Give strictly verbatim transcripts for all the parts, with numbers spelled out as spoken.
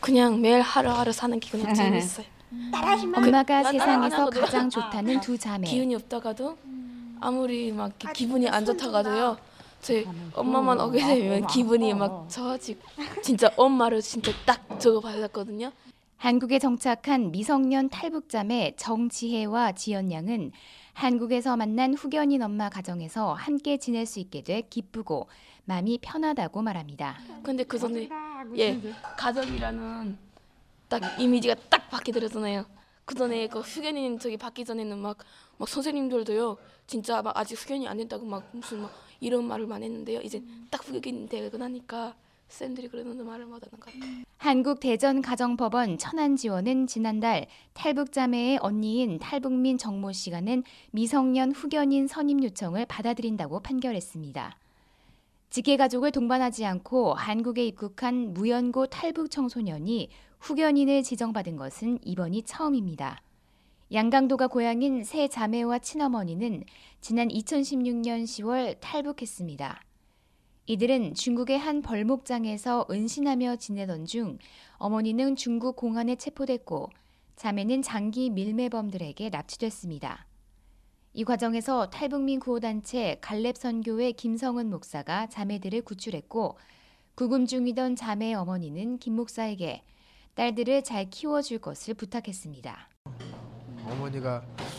그냥 매일 하루하루 사는 게 그냥 재밌어요. 엄마가 세상에서 가장 좋다는 두 자매. 기운이 없다가도 아무리 막 기분이 안 좋다가도요. 제 엄마만 오게 되면 기분이 막 좋아지고 진짜 엄마를 진짜 딱 저거 받았거든요. 한국에 정착한 미성년 탈북자매 정지혜와 지연 양은 한국에서 만난 후견인 엄마 가정에서 함께 지낼 수 있게 돼 기쁘고 마음이 편하다고 말합니다. 근데 그 전에 예 가족이라는 딱 이미지가 딱 바뀌게 되잖아요. 그 전에 그 후견인 저기 받기 전에는 막, 막 선생님들도요 진짜 막 아직 후견이 안 된다고 막 무슨 막 이런 말을 많이 했는데요. 이제 딱 후견이 되고 나니까 쌤들이 그러는 말을 못 하는 것 같아요. 한국 대전가정법원 천안지원은 지난달 탈북자매의 언니인 탈북민 정모 씨가 낸 미성년 후견인 선임 요청을 받아들인다고 판결했습니다. 직계가족을 동반하지 않고 한국에 입국한 무연고 탈북 청소년이 후견인을 지정받은 것은 이번이 처음입니다. 양강도가 고향인 세 자매와 친어머니는 지난 이천십육 년 시월 탈북했습니다. 이들은 중국의 한 벌목장에서 은신하며 지내던 중 어머니는 중국 공안에 체포됐고 자매는 장기 밀매범들에게 납치됐습니다. 이 과정에서 탈북민 구호단체 갈렙선교회 김성은 목사가 자매들을 구출했고 구금 중이던 자매의 어머니는 김 목사에게 딸들을 잘 키워줄 것을 부탁했습니다. 어머니가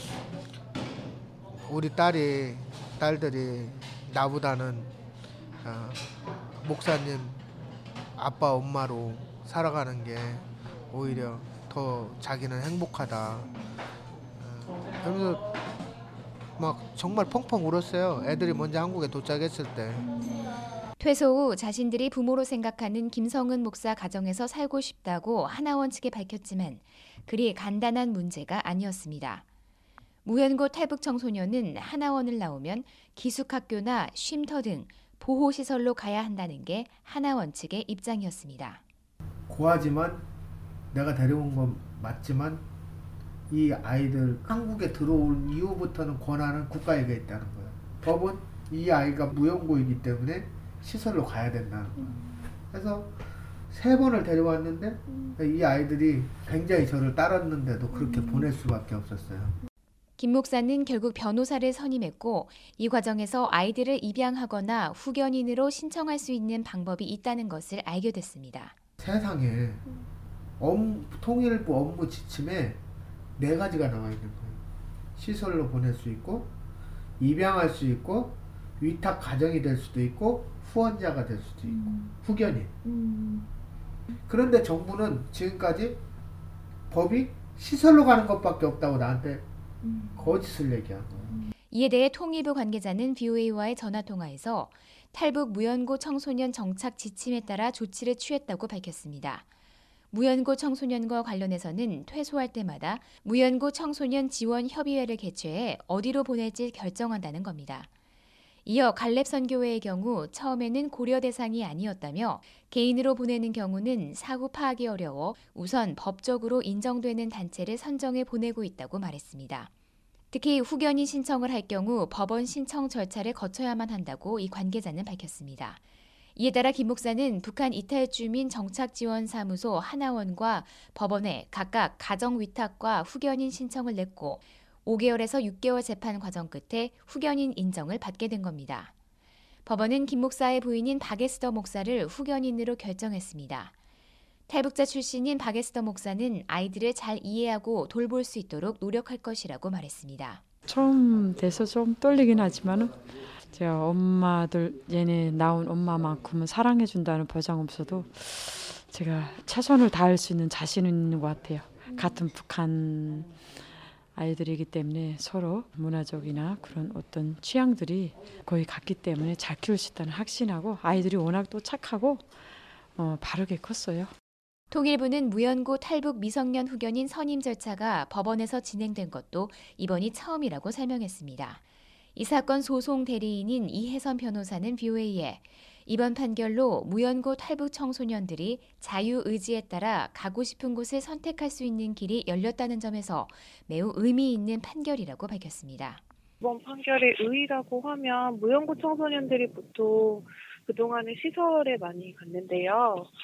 우리 딸이 딸들이 나보다는 어, 목사님 아빠 엄마로 살아가는 게 오히려 더 자기는 행복하다. 어, 그러면서 막 정말 펑펑 울었어요. 애들이 먼저 한국에 도착했을 때. 퇴소 후 자신들이 부모로 생각하는 김성은 목사 가정에서 살고 싶다고 하나원 측에 밝혔지만 그리 간단한 문제가 아니었습니다. 무연고 탈북 청소년은 하나원을 나오면 기숙학교나 쉼터 등 보호시설로 가야 한다는 게 하나원 측의 입장이었습니다. 고하지만 내가 데려온 건 맞지만 이 아이들 한국에 들어올 이후부터는 권한은 국가에게 있다는 거예요. 법은 이 아이가 무연고이기 때문에 시설로 가야 된다는 거예요. 그래서 세 번을 데려왔는데 이 아이들이 굉장히 저를 따랐는데도 그렇게 보낼 수밖에 없었어요. 김 목사는 결국 변호사를 선임했고 이 과정에서 아이들을 입양하거나 후견인으로 신청할 수 있는 방법이 있다는 것을 알게 됐습니다. 세상에 업, 통일부 업무 지침에 네 가지가 나와 있는 거예요. 시설로 보낼 수 있고 입양할 수 있고 위탁 가정이 될 수도 있고 후원자가 될 수도 있고 음. 후견인. 음. 그런데 정부는 지금까지 법이 시설로 가는 것밖에 없다고 나한테 음. 거짓을 얘기한 거예요. 이에 대해 통일부 관계자는 브이오에이와의 전화통화에서 탈북 무연고 청소년 정착 지침에 따라 조치를 취했다고 밝혔습니다. 무연고 청소년과 관련해서는 퇴소할 때마다 무연고 청소년 지원 협의회를 개최해 어디로 보낼지 결정한다는 겁니다. 이어 갈렙선교회의 경우 처음에는 고려 대상이 아니었다며 개인으로 보내는 경우는 사후 파악이 어려워 우선 법적으로 인정되는 단체를 선정해 보내고 있다고 말했습니다. 특히 후견인 신청을 할 경우 법원 신청 절차를 거쳐야만 한다고 이 관계자는 밝혔습니다. 이에 따라 김 목사는 북한 이탈주민 정착지원사무소 하나원과 법원에 각각 가정위탁과 후견인 신청을 냈고 오 개월에서 육 개월 재판 과정 끝에 후견인 인정을 받게 된 겁니다. 법원은 김 목사의 부인인 박에스더 목사를 후견인으로 결정했습니다. 탈북자 출신인 박에스더 목사는 아이들을 잘 이해하고 돌볼 수 있도록 노력할 것이라고 말했습니다. 처음 돼서 좀 떨리긴 하지만은 제가 엄마들 얘네 나온 엄마만큼은 사랑해준다는 보장 없어도 제가 최선을 다할 수 있는 자신은 있는 것 같아요. 같은 북한 아이들이기 때문에 서로 문화적이나 그런 어떤 취향들이 거의 같기 때문에 잘 키울 수 있다는 확신하고 아이들이 워낙 또 착하고 어, 바르게 컸어요. 통일부는 무연고 탈북 미성년 후견인 선임 절차가 법원에서 진행된 것도 이번이 처음이라고 설명했습니다. 이 사건 소송 대리인인 이혜선 변호사는 브이오에이에 이번 판결로 무연고 탈북 청소년들이 자유의지에 따라 가고 싶은 곳을 선택할 수 있는 길이 열렸다는 점에서 매우 의미 있는 판결이라고 밝혔습니다. 이번 판결의 의의라고 하면 무연고 청소년들이 보통 그동안은 시설에 많이 갔는데요.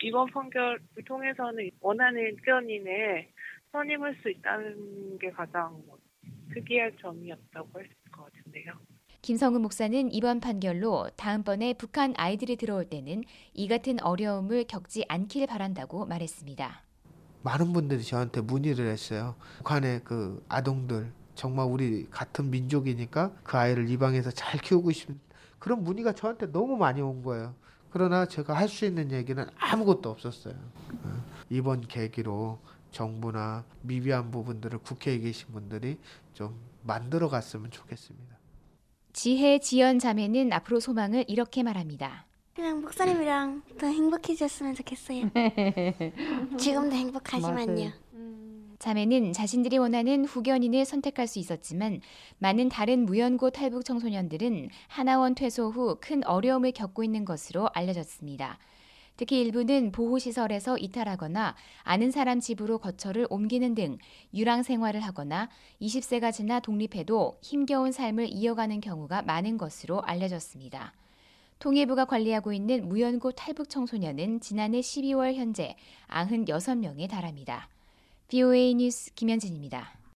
이번 판결을 통해서는 원하는 의견인에 선임할 수 있다는 게 가장 뭐 특이할 점이었다고 할 수 있을 것 같은데요. 김성은 목사는 이번 판결로 다음번에 북한 아이들이 들어올 때는 이 같은 어려움을 겪지 않길 바란다고 말했습니다. 많은 분들이 저한테 문의를 했어요. 북한의 그 아동들 정말 우리 같은 민족이니까 그 아이를 이 방에서 잘 키우고 싶은 그런 문의가 저한테 너무 많이 온 거예요. 그러나 제가 할 수 있는 얘기는 아무것도 없었어요. 이번 계기로 정부나 미비한 부분들을 국회에 계신 분들이 좀 만들어 갔으면 좋겠습니다. 지혜 지연 자매는 앞으로 소망을 이렇게 말합니다. 그냥 목사님이랑 더 행복해졌으면 좋겠어요. 지금도 행복하지만요. 자매는 자신들이 원하는 후견인을 선택할 수 있었지만 많은 다른 무연고 탈북 청소년들은 하나원 퇴소 후 큰 어려움을 겪고 있는 것으로 알려졌습니다. 특히 일부는 보호시설에서 이탈하거나 아는 사람 집으로 거처를 옮기는 등 유랑 생활을 하거나 이십 세가 지나 독립해도 힘겨운 삶을 이어가는 경우가 많은 것으로 알려졌습니다. 통일부가 관리하고 있는 무연고 탈북 청소년은 지난해 십이월 현재 구십육 명에 달합니다. 브이오에이 뉴스 김현진입니다.